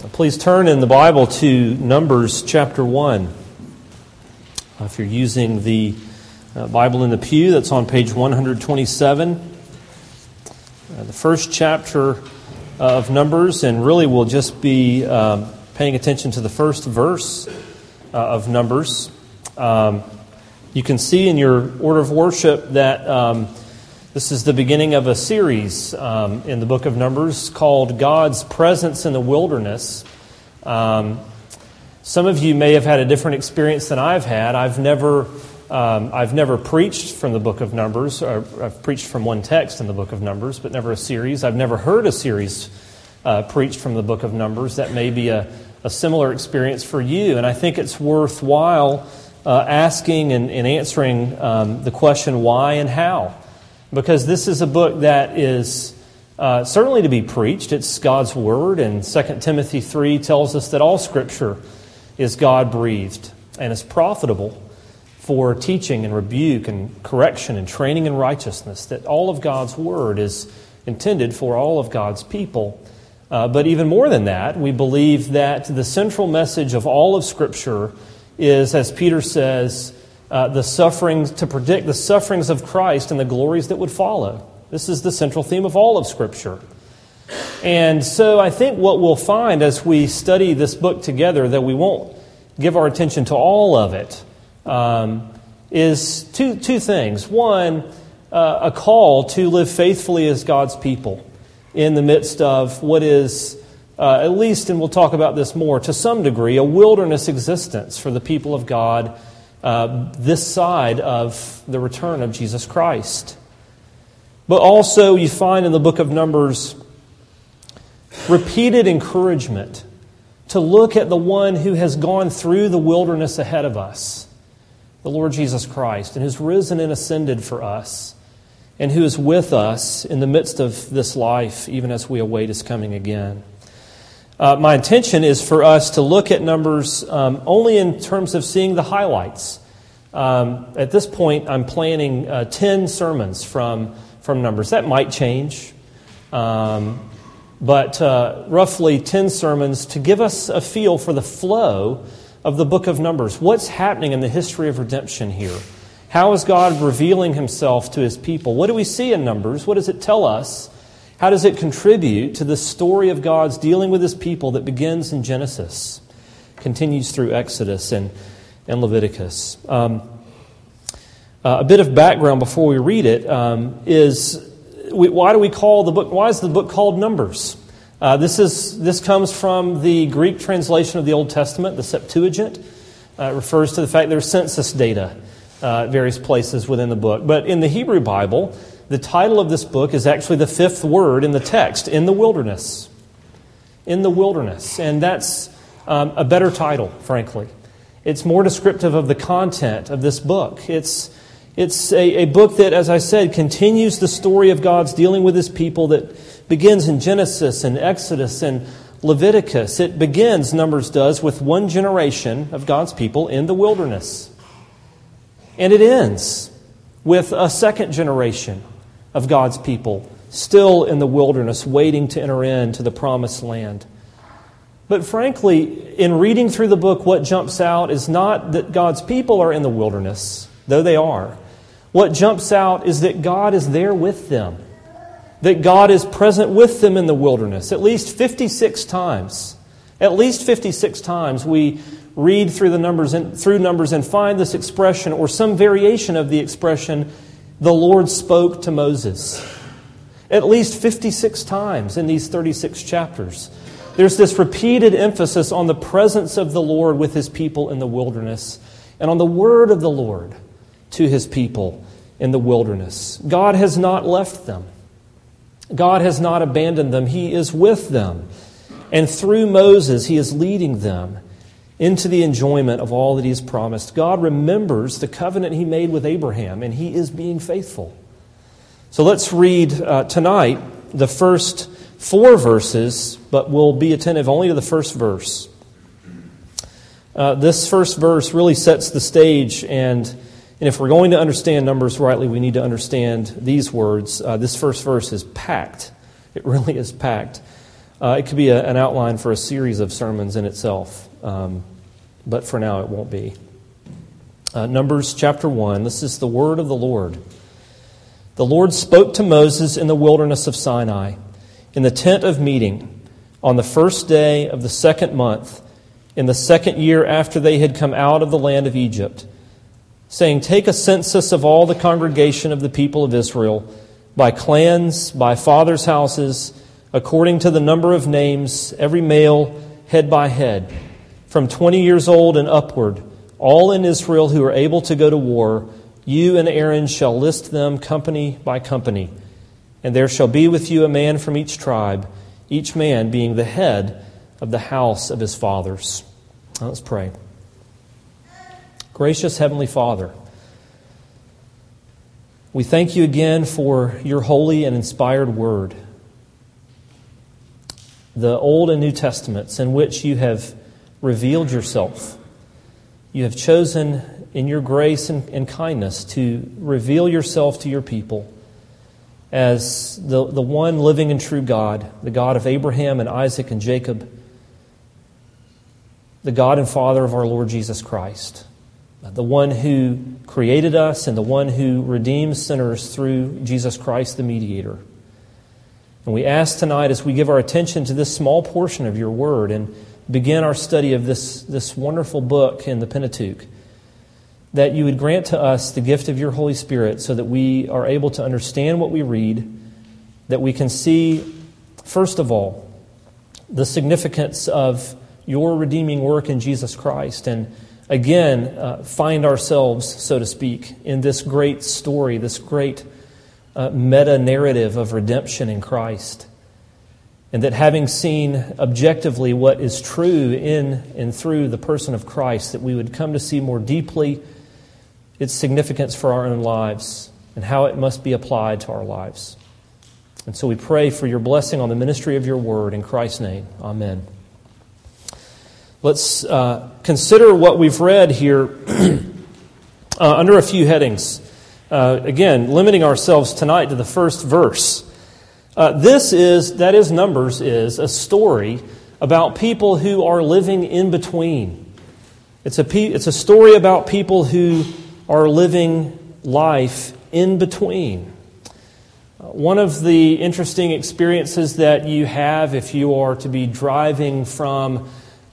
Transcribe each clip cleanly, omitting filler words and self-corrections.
Please turn in the Bible to Numbers chapter 1. If you're using the Bible in the pew, that's on page 127. The first chapter of Numbers, and really we'll just be paying attention to the first verse of Numbers. You can see in your order of worship that this is the beginning of a series in the book of Numbers called God's Presence in the Wilderness. Some of you may have had a different experience than I've had. I've never preached from the book of Numbers. Or I've preached from one text in the book of Numbers, but never a series. I've never heard a series preached from the book of Numbers. That may be a similar experience for you, and I think it's worthwhile asking and answering the question why and how. Because this is a book that is certainly to be preached. It's God's Word, and 2 Timothy 3 tells us that all Scripture is God-breathed and is profitable for teaching and rebuke and correction and training in righteousness, that all of God's Word is intended for all of God's people. But even more than that, we believe that the central message of all of Scripture is, as Peter says, the sufferings, to predict the sufferings of Christ and the glories that would follow. This is the central theme of all of Scripture. And so I think what we'll find as we study this book together, that we won't give our attention to all of it, is two things. One, a call to live faithfully as God's people in the midst of what is, at least, and we'll talk about this more, to some degree, a wilderness existence for the people of God this side of the return of Jesus Christ. But also you find in the book of Numbers repeated encouragement to look at the one who has gone through the wilderness ahead of us, the Lord Jesus Christ, and who's risen and ascended for us, and who is with us in the midst of this life, even as we await His coming again. My intention is for us to look at Numbers only in terms of seeing the highlights. At this point, I'm planning 10 sermons from Numbers. That might change, but roughly 10 sermons to give us a feel for the flow of the book of Numbers. What's happening in the history of redemption here? How is God revealing Himself to His people? What do we see in Numbers? What does it tell us? How does it contribute to the story of God's dealing with His people that begins in Genesis, continues through Exodus and Leviticus? A bit of background before we read it is why do we call the book? Why is the book called Numbers? This comes from the Greek translation of the Old Testament, the Septuagint. It refers to the fact there's census data at various places within the book. But in the Hebrew Bible, the title of this book is actually the fifth word in the text, in the wilderness. In the wilderness. And that's a better title, frankly. It's more descriptive of the content of this book. It's a book that, as I said, continues the story of God's dealing with His people that begins in Genesis and Exodus and Leviticus. It begins, Numbers does, with one generation of God's people in the wilderness. And it ends with a second generation of God's people still in the wilderness, waiting to enter into the promised land. But frankly, in reading through the book, what jumps out is not that God's people are in the wilderness, though they are. What jumps out is that God is there with them, that God is present with them in the wilderness. At least 56 times. At least 56 times we read through Numbers and find this expression or some variation of the expression, the Lord spoke to Moses. At least 56 times in these 36 chapters. There's this repeated emphasis on the presence of the Lord with His people in the wilderness and on the word of the Lord to His people in the wilderness. God has not left them. God has not abandoned them. He is with them. And through Moses, He is leading them into the enjoyment of all that He has promised. God remembers the covenant He made with Abraham, and He is being faithful. So let's read tonight the first 4 verses, but we'll be attentive only to the first verse. This first verse really sets the stage, and if we're going to understand Numbers rightly, we need to understand these words. This first verse is packed. It really is packed It could be an outline for a series of sermons in itself, but for now it won't be. Numbers chapter 1, this is the word of the Lord. The Lord spoke to Moses in the wilderness of Sinai, in the tent of meeting, on the first day of the second month, in the second year after they had come out of the land of Egypt, saying, "Take a census of all the congregation of the people of Israel, by clans, by fathers' houses, according to the number of names, every male, head by head, from 20 years old and upward, all in Israel who are able to go to war. You and Aaron shall list them company by company. And there shall be with you a man from each tribe, each man being the head of the house of his fathers." Now let's pray. Gracious Heavenly Father, we thank you again for your holy and inspired word, the Old and New Testaments in which you have revealed yourself. You have chosen in your grace and kindness to reveal yourself to your people as the one living and true God, the God of Abraham and Isaac and Jacob, the God and Father of our Lord Jesus Christ, the one who created us and the one who redeems sinners through Jesus Christ, the mediator. And we ask tonight, as we give our attention to this small portion of your word and begin our study of this wonderful book in the Pentateuch, that you would grant to us the gift of your Holy Spirit so that we are able to understand what we read, that we can see, first of all, the significance of your redeeming work in Jesus Christ, and again, find ourselves, so to speak, in this great story, this great meta-narrative of redemption in Christ. And that having seen objectively what is true in and through the person of Christ, that we would come to see more deeply its significance for our own lives and how it must be applied to our lives. And so we pray for your blessing on the ministry of your word in Christ's name. Amen. Let's consider what we've read here under a few headings. Again, limiting ourselves tonight to the first verse. Numbers is a story about people who are living in between. It's a story about people who are living life in between. One of the interesting experiences that you have if you are to be driving from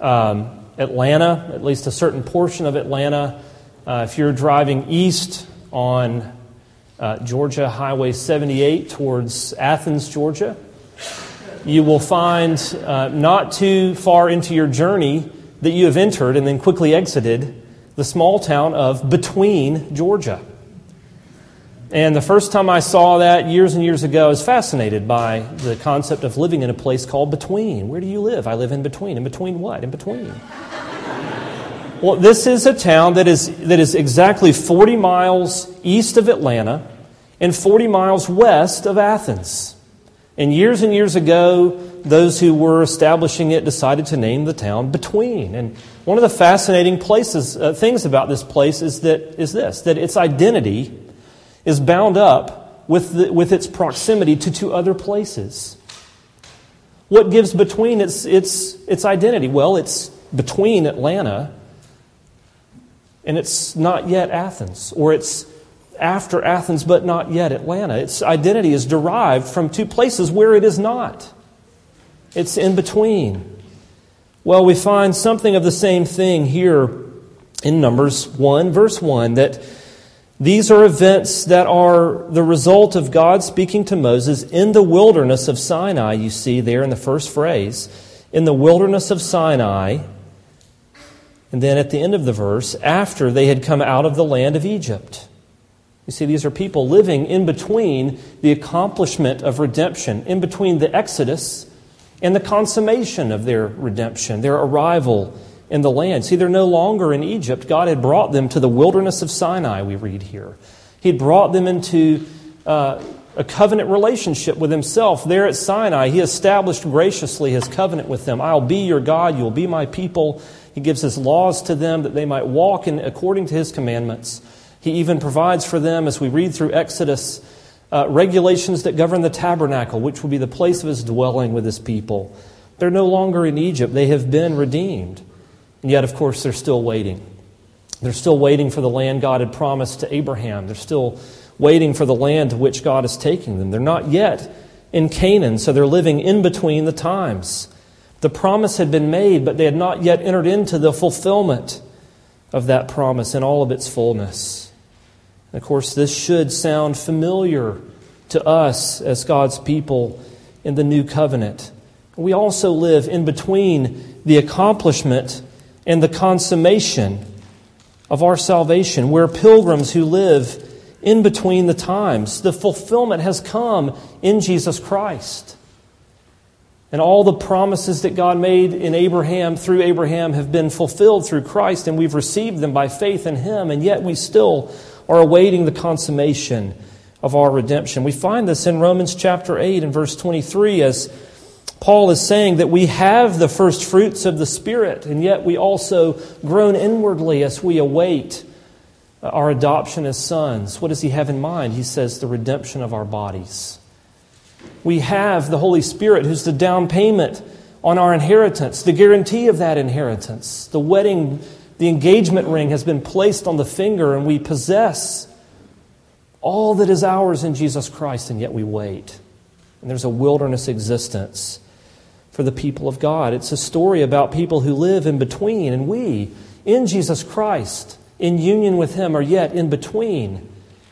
Atlanta, at least a certain portion of Atlanta, if you're driving east on Georgia Highway 78 towards Athens, Georgia, you will find not too far into your journey that you have entered and then quickly exited the small town of Between, Georgia. And the first time I saw that years and years ago, I was fascinated by the concept of living in a place called Between. Where do you live? I live in between. In between what? In between. Well, this is a town that is exactly 40 miles east of Atlanta and 40 miles west of Athens. And years ago, those who were establishing it decided to name the town Between. And one of the fascinating things about this place is that its identity is bound up with its proximity to two other places. What gives Between its identity? Well, it's between Atlanta and it's not yet Athens, or it's after Athens but not yet Atlanta. Its identity is derived from two places where it is not. It's in between. Well, we find something of the same thing here in Numbers 1, verse 1, that these are events that are the result of God speaking to Moses in the wilderness of Sinai, you see there in the first phrase, in the wilderness of Sinai, and then at the end of the verse, after they had come out of the land of Egypt. You see, these are people living in between the accomplishment of redemption, in between the Exodus and the consummation of their redemption, their arrival in the land. See, they're no longer in Egypt. God had brought them to the wilderness of Sinai, we read here. He brought them into a covenant relationship with Himself. There at Sinai, He established graciously His covenant with them. I'll be your God, you'll be my people. He gives His laws to them that they might walk according to His commandments. He even provides for them, as we read through Exodus, regulations that govern the tabernacle, which will be the place of His dwelling with His people. They're no longer in Egypt. They have been redeemed. And yet, of course, they're still waiting. They're still waiting for the land God had promised to Abraham. They're still waiting for the land to which God is taking them. They're not yet in Canaan, so they're living in between the times. The promise had been made, but they had not yet entered into the fulfillment of that promise in all of its fullness. And of course, this should sound familiar to us as God's people in the new covenant. We also live in between the accomplishment and the consummation of our salvation. We're pilgrims who live in between the times. The fulfillment has come in Jesus Christ. And all the promises that God made in Abraham, through Abraham, have been fulfilled through Christ, and we've received them by faith in Him, and yet we still are awaiting the consummation of our redemption. We find this in Romans chapter 8 and verse 23, as Paul is saying that we have the first fruits of the Spirit, and yet we also groan inwardly as we await our adoption as sons. What does he have in mind? He says the redemption of our bodies. We have the Holy Spirit, who's the down payment on our inheritance, the guarantee of that inheritance. The wedding, the engagement ring has been placed on the finger, and we possess all that is ours in Jesus Christ, and yet we wait. And there's a wilderness existence for the people of God. It's a story about people who live in between, and we, in Jesus Christ, in union with Him, are yet in between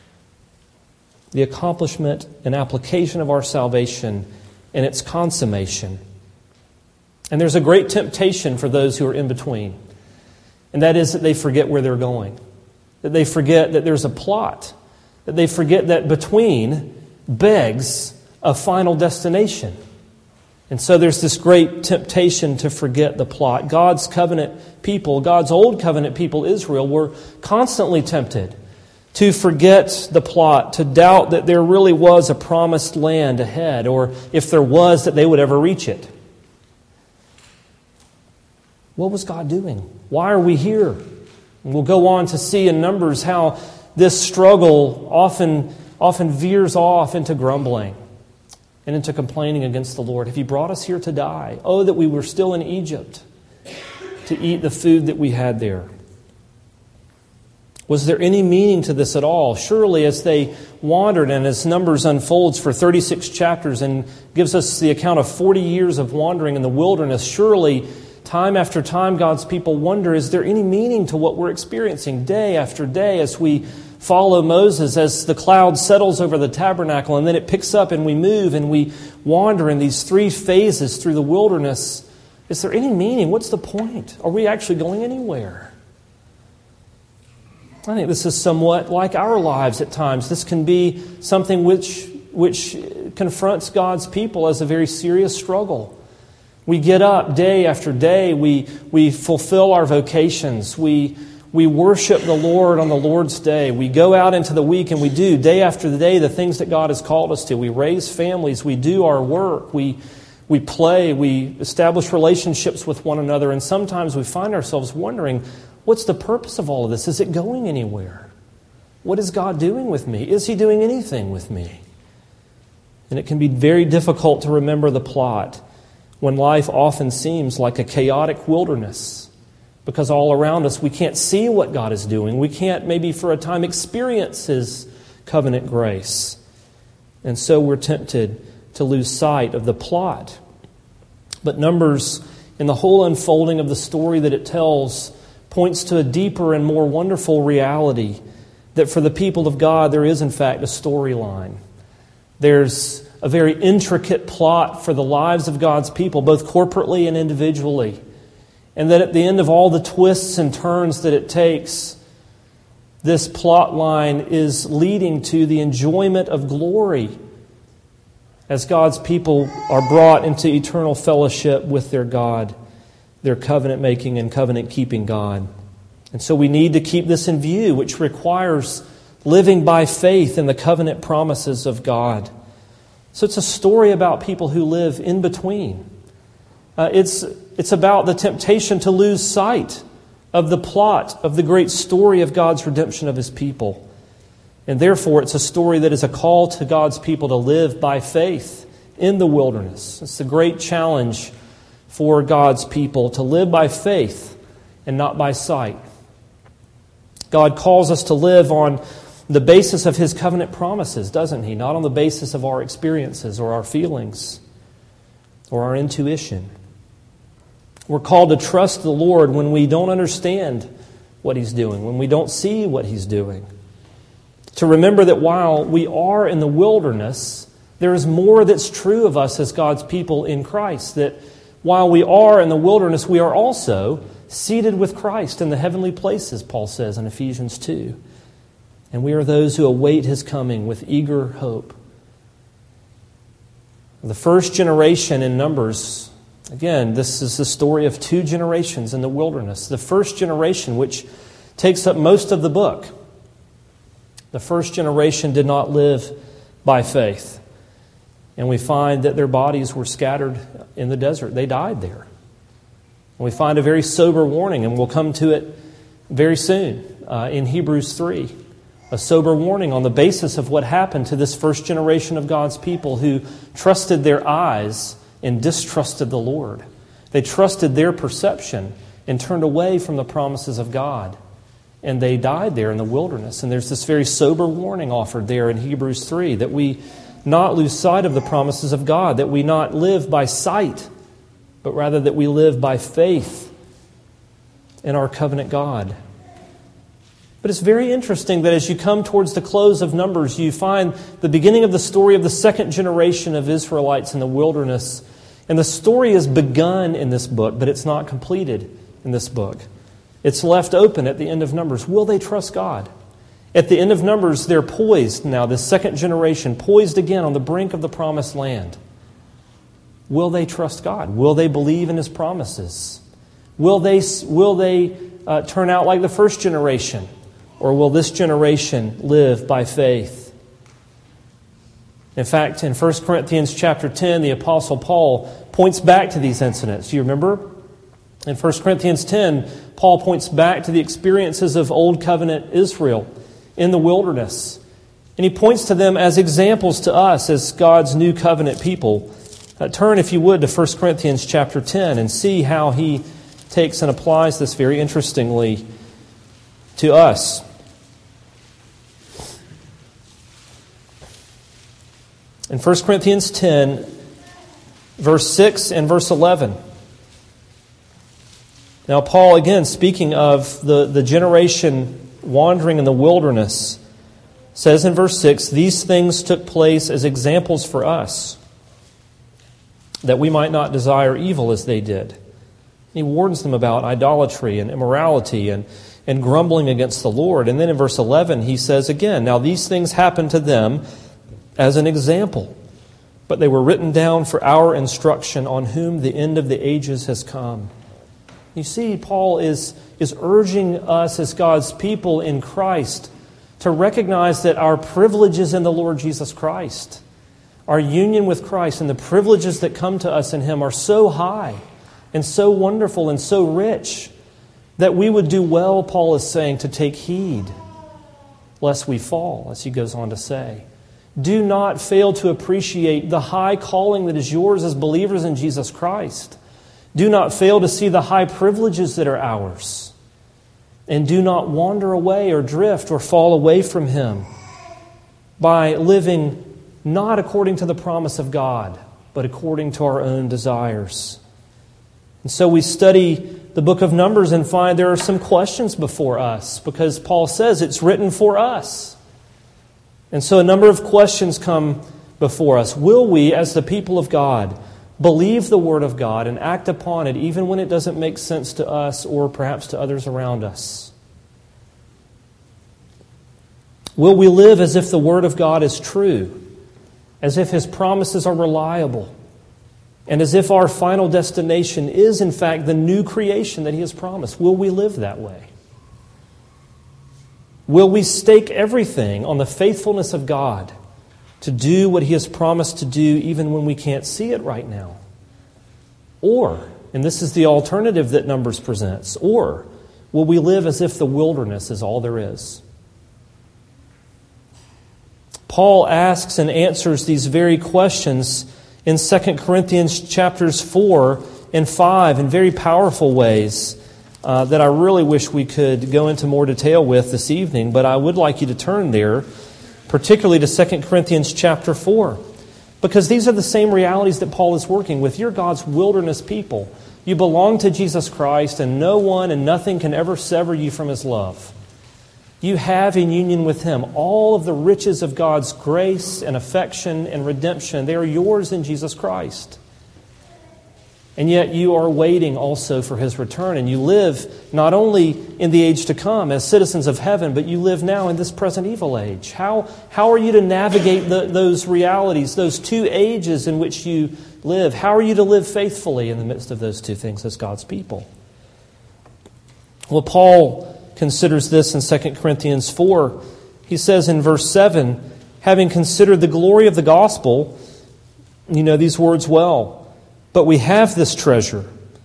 the accomplishment and application of our salvation and its consummation. And there's a great temptation for those who are in between, and that is that they forget where they're going, that they forget that there's a plot, that they forget that between begs a final destination. And so there's this great temptation to forget the plot. God's covenant people, God's old covenant people, Israel, were constantly tempted to forget the plot, to doubt that there really was a promised land ahead, or if there was, that they would ever reach it. What was God doing? Why are we here? And we'll go on to see in Numbers how this struggle often veers off into grumbling and into complaining against the Lord. Have you brought us here to die? Oh, that we were still in Egypt to eat the food that we had there. Was there any meaning to this at all? Surely as they wandered, and as Numbers unfolds for 36 chapters and gives us the account of 40 years of wandering in the wilderness, surely time after time God's people wonder, is there any meaning to what we're experiencing day after day as we follow Moses, as the cloud settles over the tabernacle, and then it picks up and we move and we wander in these three phases through the wilderness? Is there any meaning? What's the point? Are we actually going anywhere? I think this is somewhat like our lives at times. This can be something which confronts God's people as a very serious struggle. We get up day after day. We fulfill our vocations. We worship the Lord on the Lord's day. We go out into the week and we do day after day the things that God has called us to. We raise families. We do our work. We play. We establish relationships with one another. And sometimes we find ourselves wondering, what's the purpose of all of this? Is it going anywhere? What is God doing with me? Is He doing anything with me? And it can be very difficult to remember the plot when life often seems like a chaotic wilderness. Because all around us, we can't see what God is doing. We can't maybe for a time experience His covenant grace. And so we're tempted to lose sight of the plot. But Numbers, in the whole unfolding of the story that it tells, points to a deeper and more wonderful reality that for the people of God, there is in fact a storyline. There's a very intricate plot for the lives of God's people, both corporately and individually. And that at the end of all the twists and turns that it takes, this plot line is leading to the enjoyment of glory as God's people are brought into eternal fellowship with their God, their covenant-making and covenant-keeping God. And so we need to keep this in view, which requires living by faith in the covenant promises of God. So it's a story about people who live in between. It's about the temptation to lose sight of the plot of the great story of God's redemption of His people. And therefore, it's a story that is a call to God's people to live by faith in the wilderness. It's the great challenge for God's people to live by faith and not by sight. God calls us to live on the basis of His covenant promises, doesn't He? Not on the basis of our experiences or our feelings or our intuition. We're called to trust the Lord when we don't understand what He's doing, when we don't see what He's doing. To remember that while we are in the wilderness, there is more that's true of us as God's people in Christ. That while we are in the wilderness, we are also seated with Christ in the heavenly places, Paul says in Ephesians 2. And we are those who await His coming with eager hope. The first generation in Numbers, again, this is the story of 2 generations in the wilderness. The first generation, which takes up most of the book, the first generation did not live by faith. And we find that their bodies were scattered in the desert. They died there. And we find a very sober warning, and we'll come to it very soon in Hebrews 3. A sober warning on the basis of what happened to this first generation of God's people who trusted their eyes and distrusted the Lord. They trusted their perception and turned away from the promises of God. And they died there in the wilderness. And there's this very sober warning offered there in Hebrews 3 that we not lose sight of the promises of God, that we not live by sight, but rather that we live by faith in our covenant God. But it's very interesting that as you come towards the close of Numbers, you find the beginning of the story of the second generation of Israelites in the wilderness. And the story is begun in this book, but it's not completed in this book. It's left open at the end of Numbers. Will they trust God? At the end of Numbers, they're poised now, this second generation, poised again on the brink of the promised land. Will they trust God? Will they believe in His promises? Will they turn out like the first generation? Or will this generation live by faith? In fact, in 1 Corinthians chapter 10, the Apostle Paul points back to these incidents. Do you remember? In 1 Corinthians 10, Paul points back to the experiences of Old Covenant Israel in the wilderness. And he points to them as examples to us as God's new covenant people. Turn, if you would, to 1 Corinthians chapter 10 and see how he takes and applies this very interestingly to us. In 1 Corinthians 10, verse 6 and verse 11. Now, Paul, again, speaking of the generation wandering in the wilderness, says in verse 6, "These things took place as examples for us, that we might not desire evil as they did." He warns them about idolatry and immorality and grumbling against the Lord. And then in verse 11, he says again, "Now these things happened to them as an example, but they were written down for our instruction, on whom the end of the ages has come." You see, Paul is urging us as God's people in Christ to recognize that our privileges in the Lord Jesus Christ, our union with Christ and the privileges that come to us in Him are so high and so wonderful and so rich that we would do well, Paul is saying, to take heed lest we fall, as he goes on to say. Do not fail to appreciate the high calling that is yours as believers in Jesus Christ. Do not fail to see the high privileges that are ours. And do not wander away or drift or fall away from Him by living not according to the promise of God, but according to our own desires. And so we study the book of Numbers and find there are some questions before us, because Paul says it's written for us. And so a number of questions come before us. Will we, as the people of God, believe the Word of God and act upon it even when it doesn't make sense to us or perhaps to others around us? Will we live as if the Word of God is true, as if His promises are reliable, and as if our final destination is in fact the new creation that He has promised? Will we live that way? Will we stake everything on the faithfulness of God to do what He has promised to do even when we can't see it right now? Or, and this is the alternative that Numbers presents, or will we live as if the wilderness is all there is? Paul asks and answers these very questions in 2 Corinthians chapters 4 and 5 in very powerful ways that I really wish we could go into more detail with this evening, but I would like you to turn there, particularly to 2 Corinthians chapter 4, because these are the same realities that Paul is working with. You're God's wilderness people. You belong to Jesus Christ, and no one and nothing can ever sever you from His love. You have in union with Him all of the riches of God's grace and affection and redemption. They are yours in Jesus Christ. And yet you are waiting also for His return. And you live not only in the age to come as citizens of heaven, but you live now in this present evil age. How are you to navigate those realities, those two ages in which you live? How are you to live faithfully in the midst of those two things as God's people? Well, Paul considers this in 2 Corinthians 4. He says in verse 7, having considered the glory of the gospel, you know these words well, but we have this treasure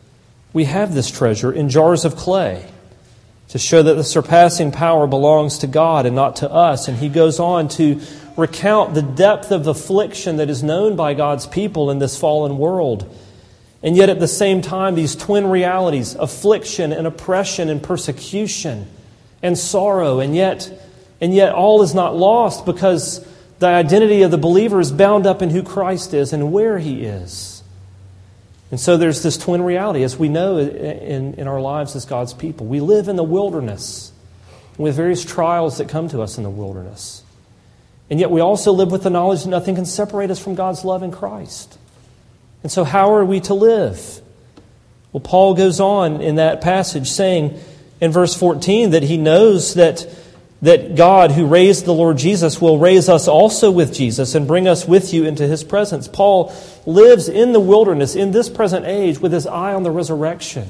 in jars of clay to show that the surpassing power belongs to God and not to us. And he goes on to recount the depth of affliction that is known by God's people in this fallen world. And yet at the same time, these twin realities, affliction and oppression and persecution and sorrow, and yet all is not lost because the identity of the believer is bound up in who Christ is and where He is. And so there's this twin reality, as we know in our lives as God's people. We live in the wilderness with various trials that come to us in the wilderness. And yet we also live with the knowledge that nothing can separate us from God's love in Christ. And so how are we to live? Well, Paul goes on in that passage saying in verse 14 that he knows that God who raised the Lord Jesus will raise us also with Jesus and bring us with you into His presence. Paul lives in the wilderness in this present age with his eye on the resurrection.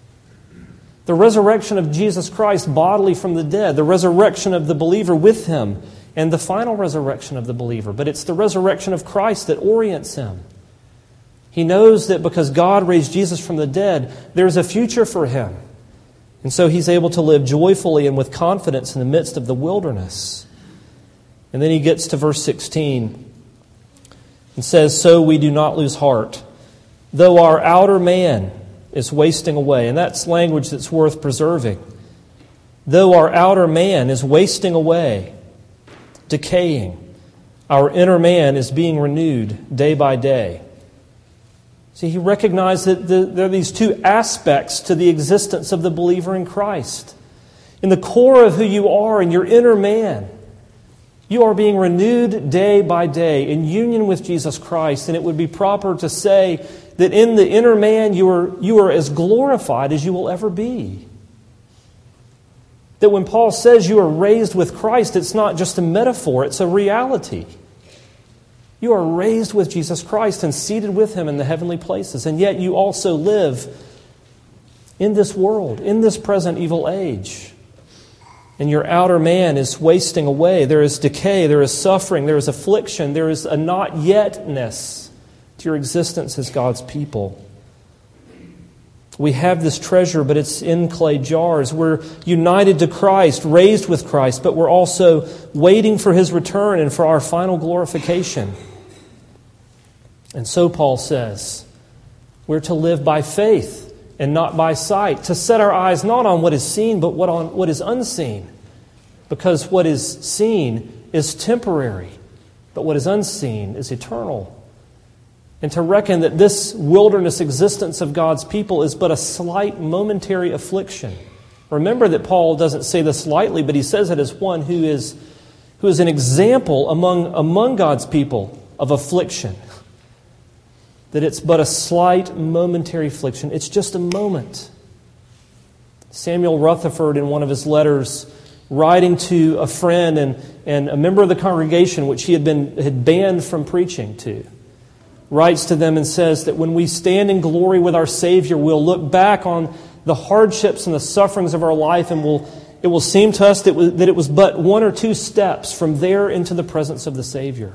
The resurrection of Jesus Christ bodily from the dead, the resurrection of the believer with Him, and the final resurrection of the believer. But it's the resurrection of Christ that orients him. He knows that because God raised Jesus from the dead, there's a future for him. And so he's able to live joyfully and with confidence in the midst of the wilderness. And then he gets to verse 16 and says, so we do not lose heart, though our outer man is wasting away. And that's language that's worth preserving. Though our outer man is wasting away, decaying, our inner man is being renewed day by day. See, he recognized that there are these two aspects to the existence of the believer in Christ. In the core of who you are, in your inner man, you are being renewed day by day in union with Jesus Christ. And it would be proper to say that in the inner man you are as glorified as you will ever be. That when Paul says you are raised with Christ, it's not just a metaphor, it's a reality. You are raised with Jesus Christ and seated with Him in the heavenly places. And yet you also live in this world, in this present evil age. And your outer man is wasting away. There is decay, there is suffering, there is affliction, there is a not yetness to your existence as God's people. We have this treasure, but it's in clay jars. We're united to Christ, raised with Christ, but we're also waiting for His return and for our final glorification. And so Paul says, we're to live by faith and not by sight, to set our eyes not on what is seen, but on what is unseen. Because what is seen is temporary, but what is unseen is eternal. And to reckon that this wilderness existence of God's people is but a slight momentary affliction. Remember that Paul doesn't say this lightly, but he says it as one who is an example among God's people of affliction. That it's but a slight momentary affliction. It's just a moment. Samuel Rutherford, in one of his letters, writing to a friend and a member of the congregation which he had banned from preaching to, writes to them and says that when we stand in glory with our Savior, we'll look back on the hardships and the sufferings of our life, and it will seem to us that it was but one or two steps from there into the presence of the Savior.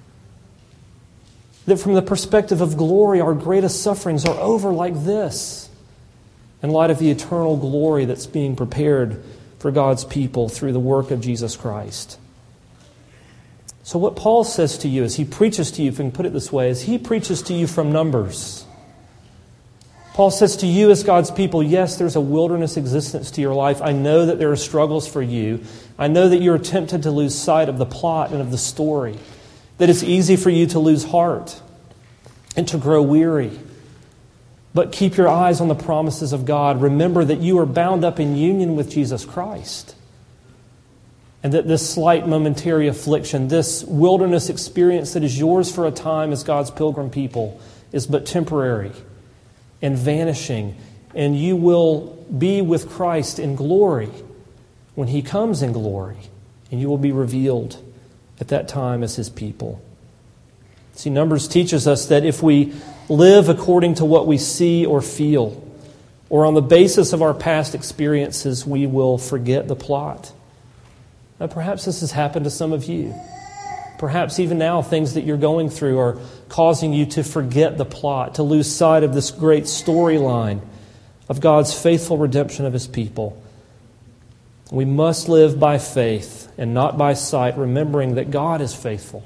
That from the perspective of glory, our greatest sufferings are over like this, in light of the eternal glory that's being prepared for God's people through the work of Jesus Christ. So what Paul says to you as he preaches to you, if we can put it this way, as he preaches to you from Numbers, Paul says to you as God's people, yes, there's a wilderness existence to your life. I know that there are struggles for you. I know that you're tempted to lose sight of the plot and of the story, that it's easy for you to lose heart and to grow weary. But keep your eyes on the promises of God. Remember that you are bound up in union with Jesus Christ, and that this slight momentary affliction, this wilderness experience that is yours for a time as God's pilgrim people, is but temporary and vanishing, and you will be with Christ in glory when He comes in glory, and you will be revealed at that time as His people. See, Numbers teaches us that if we live according to what we see or feel, or on the basis of our past experiences, we will forget the plot. Now, perhaps this has happened to some of you. Perhaps even now things that you're going through are causing you to forget the plot, to lose sight of this great storyline of God's faithful redemption of His people. We must live by faith and not by sight, remembering that God is faithful.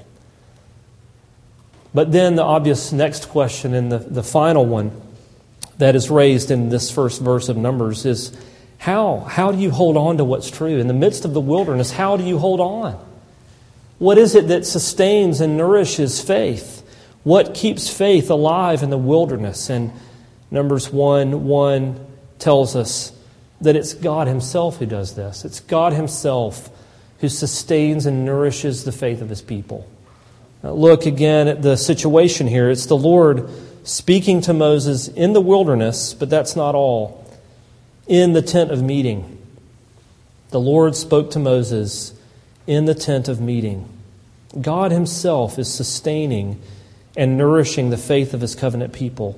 But then the obvious next question, and the final one that is raised in this first verse of Numbers, is how do you hold on to what's true? In the midst of the wilderness, how do you hold on? What is it that sustains and nourishes faith? What keeps faith alive in the wilderness? And Numbers 1:1 tells us that it's God Himself who does this. It's God Himself who sustains and nourishes the faith of His people. Now look again at the situation here. It's the Lord speaking to Moses in the wilderness, but that's not all. In the tent of meeting, the Lord spoke to Moses in the tent of meeting. God Himself is sustaining and nourishing the faith of His covenant people.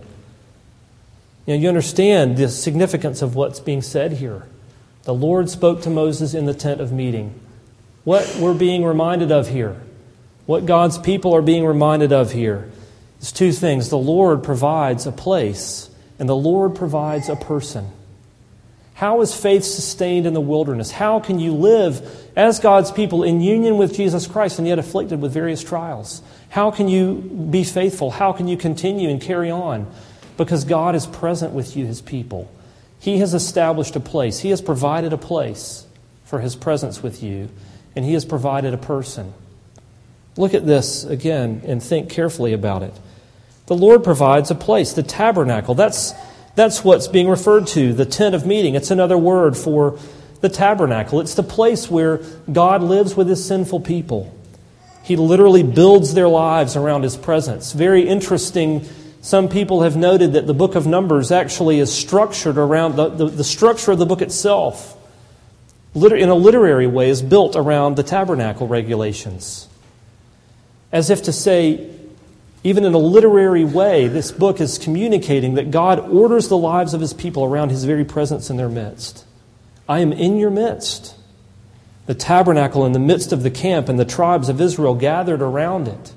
You understand the significance of what's being said here. The Lord spoke to Moses in the tent of meeting. What we're being reminded of here, what God's people are being reminded of here, is two things. The Lord provides a place, and the Lord provides a person. How is faith sustained in the wilderness? How can you live as God's people in union with Jesus Christ and yet afflicted with various trials? How can you be faithful? How can you continue and carry on? Because God is present with you, His people. He has established a place. He has provided a place for His presence with you, and He has provided a person. Look at this again and think carefully about it. The Lord provides a place, the tabernacle. That's what's being referred to, the tent of meeting. It's another word for the tabernacle. It's the place where God lives with His sinful people. He literally builds their lives around His presence. Very interesting. Some people have noted that the book of Numbers actually is structured around the structure of the book itself. In a literary way, is built around the tabernacle regulations. As if to say, even in a literary way, this book is communicating that God orders the lives of His people around His very presence in their midst. I am in your midst. The tabernacle in the midst of the camp, and the tribes of Israel gathered around it.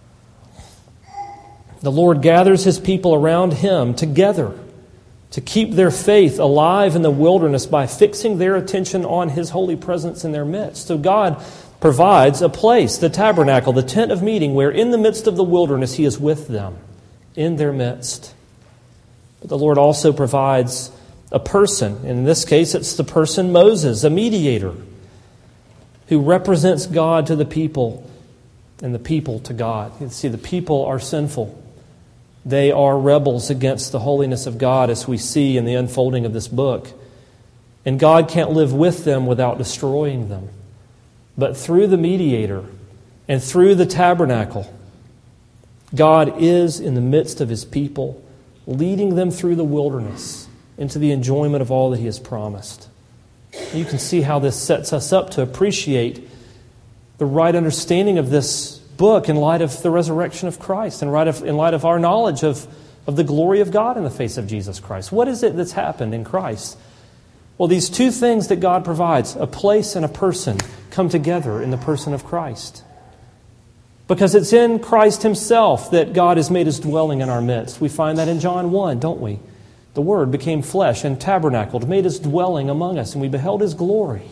The Lord gathers His people around Him together to keep their faith alive in the wilderness by fixing their attention on His holy presence in their midst. So God provides a place, the tabernacle, the tent of meeting, where in the midst of the wilderness He is with them, in their midst. But the Lord also provides a person. And in this case, it's the person Moses, a mediator, who represents God to the people and the people to God. You see, the people are sinful. They are rebels against the holiness of God, as we see in the unfolding of this book. And God can't live with them without destroying them. But through the mediator and through the tabernacle, God is in the midst of His people, leading them through the wilderness into the enjoyment of all that He has promised. You can see how this sets us up to appreciate the right understanding of this book in light of the resurrection of Christ, in light of our knowledge of the glory of God in the face of Jesus Christ. What is it that's happened in Christ? Well, these two things that God provides, a place and a person, come together in the person of Christ. Because it's in Christ Himself that God has made His dwelling in our midst. We find that in John 1, don't we? The Word became flesh and tabernacled, made His dwelling among us, and we beheld His glory.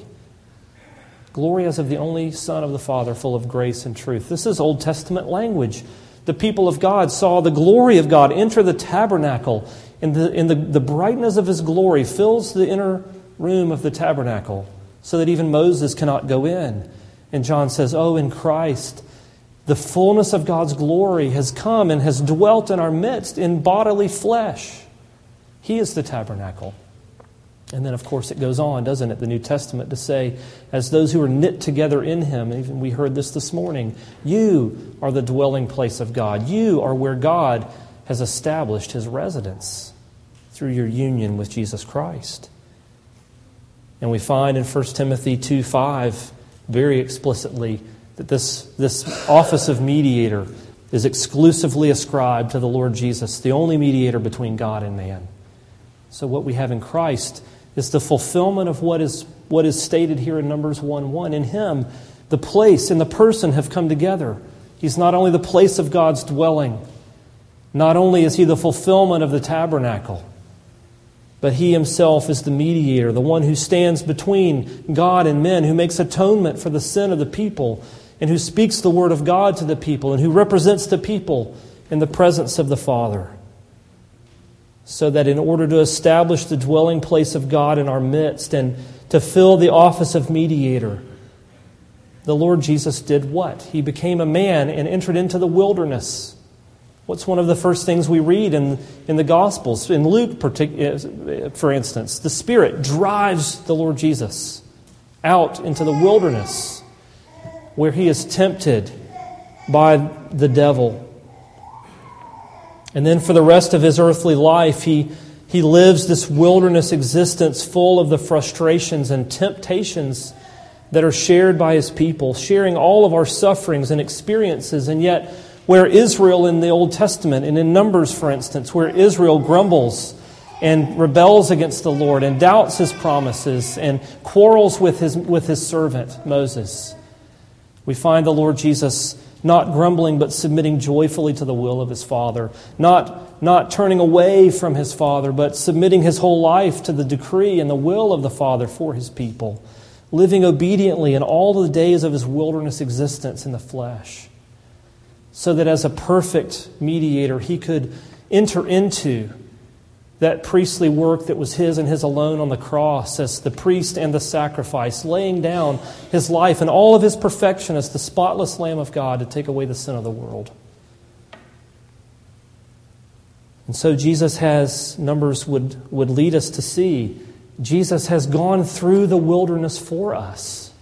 Glory as of the only Son of the Father, full of grace and truth. This is Old Testament language The people of God saw the glory of God enter the tabernacle, and the brightness of His glory fills the inner room of the tabernacle so that even Moses cannot go in. And John says, oh, in Christ, the fullness of God's glory has come and has dwelt in our midst in bodily flesh. He is the tabernacle. And then, of course, it goes on, doesn't it, the New Testament, to say, as those who are knit together in Him, even we heard this morning, you are the dwelling place of God. You are where God has established His residence through your union with Jesus Christ. And we find in 1 Timothy 2:5 very explicitly that this office of mediator is exclusively ascribed to the Lord Jesus, the only mediator between God and man. So what we have in Christ is the fulfillment of what is stated here in Numbers 1:1. In Him, the place and the person have come together. He's not only the place of God's dwelling, not only is He the fulfillment of the tabernacle, but He Himself is the mediator, the one who stands between God and men, who makes atonement for the sin of the people, and who speaks the word of God to the people, and who represents the people in the presence of the Father. So that in order to establish the dwelling place of God in our midst and to fill the office of mediator, the Lord Jesus did what? He became a man and entered into the wilderness. What's one of the first things we read in the Gospels? In Luke, for instance, the Spirit drives the Lord Jesus out into the wilderness where He is tempted by the devil. And then for the rest of His earthly life, He lives this wilderness existence full of the frustrations and temptations that are shared by His people, sharing all of our sufferings and experiences. And yet, where Israel in the Old Testament, and in Numbers, for instance, where Israel grumbles and rebels against the Lord and doubts His promises and quarrels with his servant, Moses, we find the Lord Jesus not grumbling but submitting joyfully to the will of His Father, not turning away from His Father, but submitting His whole life to the decree and the will of the Father for His people, living obediently in all the days of His wilderness existence in the flesh, so that as a perfect mediator, He could enter into that priestly work that was His and His alone on the cross as the priest and the sacrifice, laying down His life and all of His perfection as the spotless Lamb of God to take away the sin of the world. And so Jesus has, Numbers would lead us to see, Jesus has gone through the wilderness for us.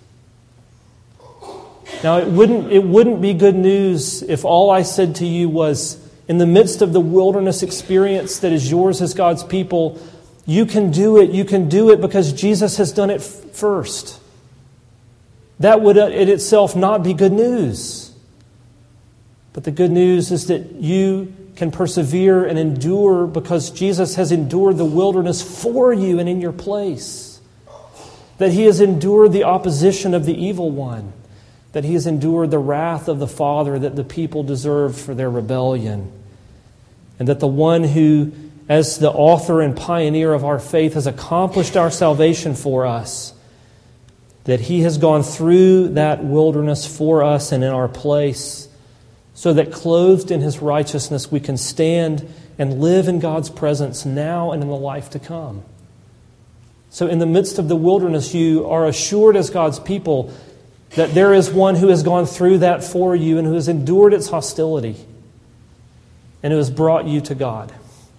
Now, it wouldn't be good news if all I said to you was, in the midst of the wilderness experience that is yours as God's people, you can do it. You can do it because Jesus has done it first. That would in itself not be good news. But the good news is that you can persevere and endure because Jesus has endured the wilderness for you and in your place. That He has endured the opposition of the evil one. That He has endured the wrath of the Father that the people deserved for their rebellion. And that the one who, as the author and pioneer of our faith, has accomplished our salvation for us, that He has gone through that wilderness for us and in our place, so that clothed in His righteousness we can stand and live in God's presence now and in the life to come. So in the midst of the wilderness, you are assured as God's people that there is one who has gone through that for you and who has endured its hostility and who has brought you to God.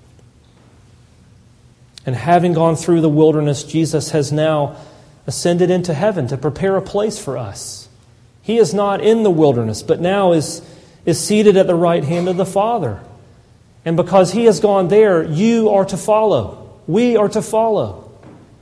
And having gone through the wilderness, Jesus has now ascended into heaven to prepare a place for us. He is not in the wilderness, but now is seated at the right hand of the Father. And because He has gone there, you are to follow. We are to follow.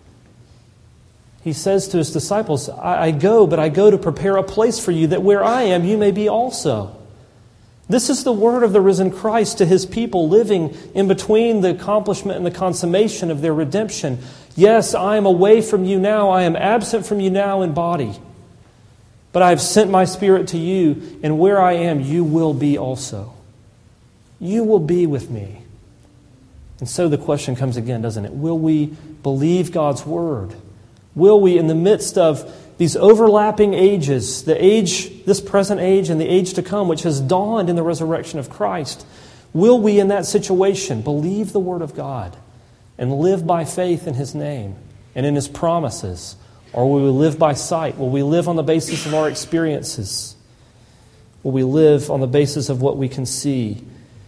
He says to His disciples, I go, but I go to prepare a place for you, that where I am, you may be also. This is the word of the risen Christ to His people living in between the accomplishment and the consummation of their redemption. Yes, I am away from you now. I am absent from you now in body. But I have sent my Spirit to you, and where I am, you will be also. You will be with me. And so the question comes again, doesn't it? Will we believe God's word? Will we, in the midst of these overlapping ages, the age, this present age and the age to come, which has dawned in the resurrection of Christ, will we in that situation believe the Word of God and live by faith in His name and in His promises? Or will we live by sight? Will we live on the basis of our experiences? Will we live on the basis of what we can see?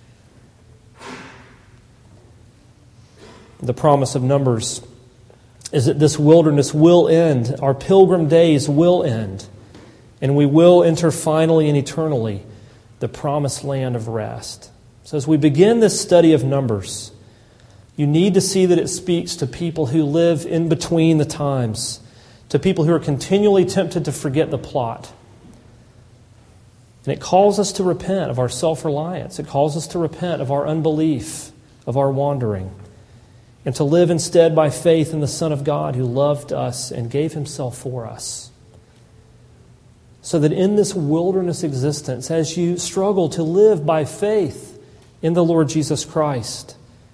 The promise of Numbers is that this wilderness will end. Our pilgrim days will end. And we will enter finally and eternally the promised land of rest. So as we begin this study of Numbers, you need to see that it speaks to people who live in between the times, to people who are continually tempted to forget the plot. And it calls us to repent of our self-reliance. It calls us to repent of our unbelief, of our wandering, and to live instead by faith in the Son of God who loved us and gave Himself for us. So that in this wilderness existence, as you struggle to live by faith in the Lord Jesus Christ,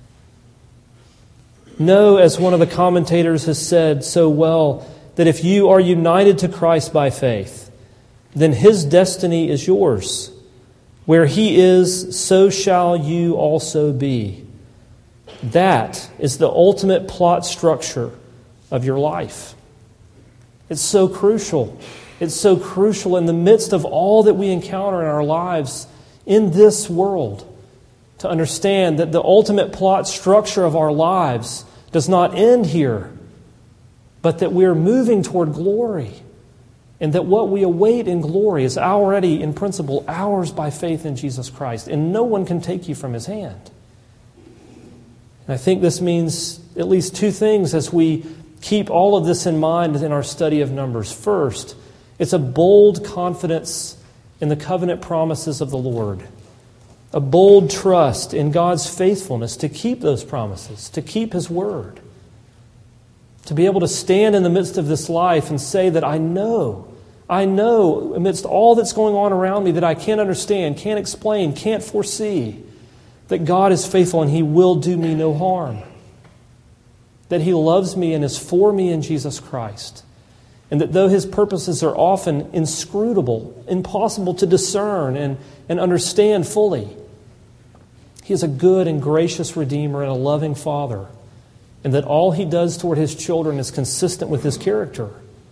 know, as one of the commentators has said so well, that if you are united to Christ by faith, then His destiny is yours. Where He is, so shall you also be. That is the ultimate plot structure of your life. It's so crucial. It's so crucial in the midst of all that we encounter in our lives in this world to understand that the ultimate plot structure of our lives does not end here, but that we're moving toward glory, and that what we await in glory is already, in principle, ours by faith in Jesus Christ, and no one can take you from His hand. And I think this means at least two things as we keep all of this in mind in our study of Numbers. First, it's a bold confidence in the covenant promises of the Lord. A bold trust in God's faithfulness to keep those promises, to keep His word. To be able to stand in the midst of this life and say that I know amidst all that's going on around me that I can't understand, can't explain, can't foresee, that God is faithful and He will do me no harm. That He loves me and is for me in Jesus Christ. And that though His purposes are often inscrutable, impossible to discern and understand fully, He is a good and gracious Redeemer and a loving Father. And that all He does toward His children is consistent with His character.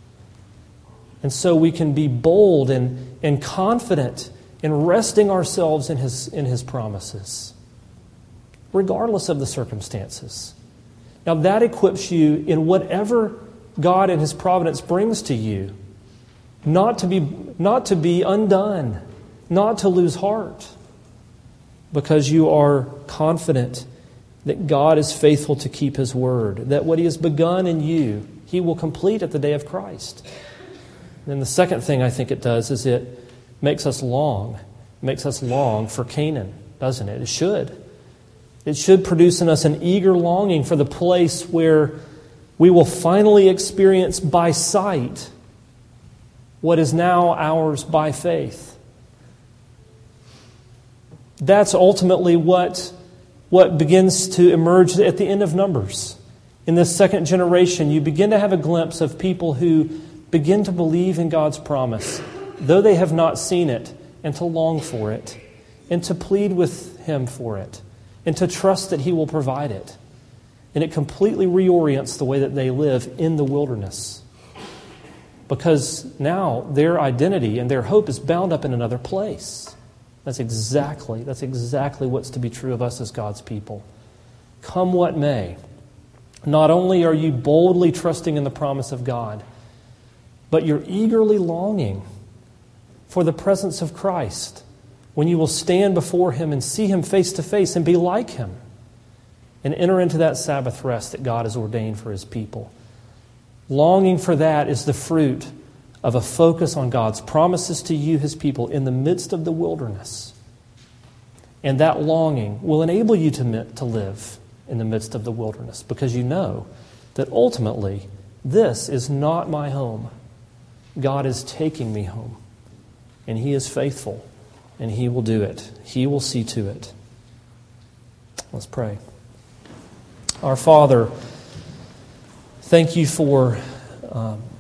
And so we can be bold and confident in resting ourselves in His promises, regardless of the circumstances. Now that equips you in whatever God in His providence brings to you, not to be undone, not to lose heart, because you are confident that God is faithful to keep His word, that what He has begun in you, He will complete at the day of Christ. And then the second thing I think it does is it makes us long for Canaan, doesn't it? It should. It should produce in us an eager longing for the place where we will finally experience by sight what is now ours by faith. That's ultimately what begins to emerge at the end of Numbers. In this second generation, you begin to have a glimpse of people who begin to believe in God's promise, though they have not seen it, and to long for it, and to plead with Him for it, and to trust that He will provide it. And it completely reorients the way that they live in the wilderness. Because now their identity and their hope is bound up in another place. That's exactly what's to be true of us as God's people. Come what may, not only are you boldly trusting in the promise of God, but you're eagerly longing for the presence of Christ when you will stand before Him and see Him face to face and be like Him and enter into that Sabbath rest that God has ordained for His people. Longing for that is the fruit of a focus on God's promises to you, His people, in the midst of the wilderness. And that longing will enable you to live in the midst of the wilderness, because you know that ultimately this is not my home. God is taking me home, and He is faithful, and He will do it. He will see to it. Let's pray. Our Father, thank You for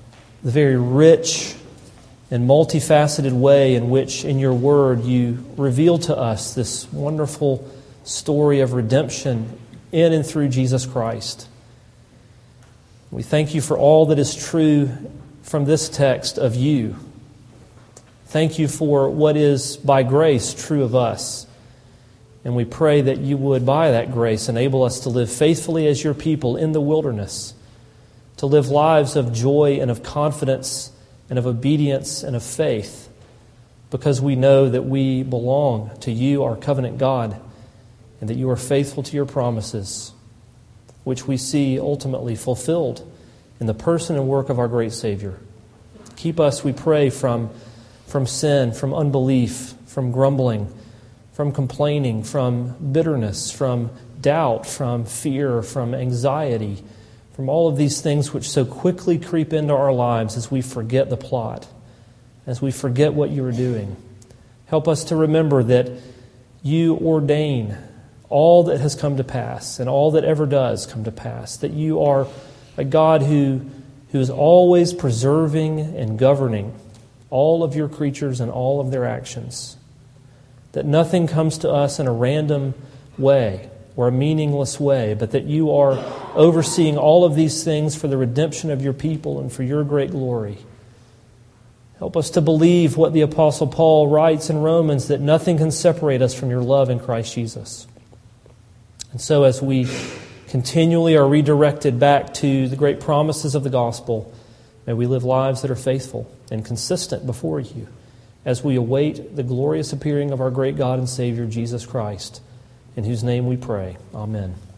the very rich and multifaceted way in which in your word you reveal to us this wonderful story of redemption in and through Jesus Christ. We thank you for all that is true from this text of you. Thank you for what is by grace true of us. And we pray that you would, by that grace, enable us to live faithfully as your people in the wilderness, to live lives of joy and of confidence and of obedience and of faith, because we know that we belong to you, our covenant God, and that you are faithful to your promises, which we see ultimately fulfilled in the person and work of our great Savior. Keep us, we pray, from sin, from unbelief, from grumbling, from complaining, from bitterness, from doubt, from fear, from anxiety, from all of these things which so quickly creep into our lives as we forget the plot, as we forget what you are doing. Help us to remember that you ordain all that has come to pass and all that ever does come to pass, that you are a God who is always preserving and governing all of your creatures and all of their actions, that nothing comes to us in a random way or a meaningless way, but that you are overseeing all of these things for the redemption of your people and for your great glory. Help us to believe what the Apostle Paul writes in Romans, that nothing can separate us from your love in Christ Jesus. And so as we continually are redirected back to the great promises of the gospel, may we live lives that are faithful and consistent before you as we await the glorious appearing of our great God and Savior, Jesus Christ, in whose name we pray. Amen.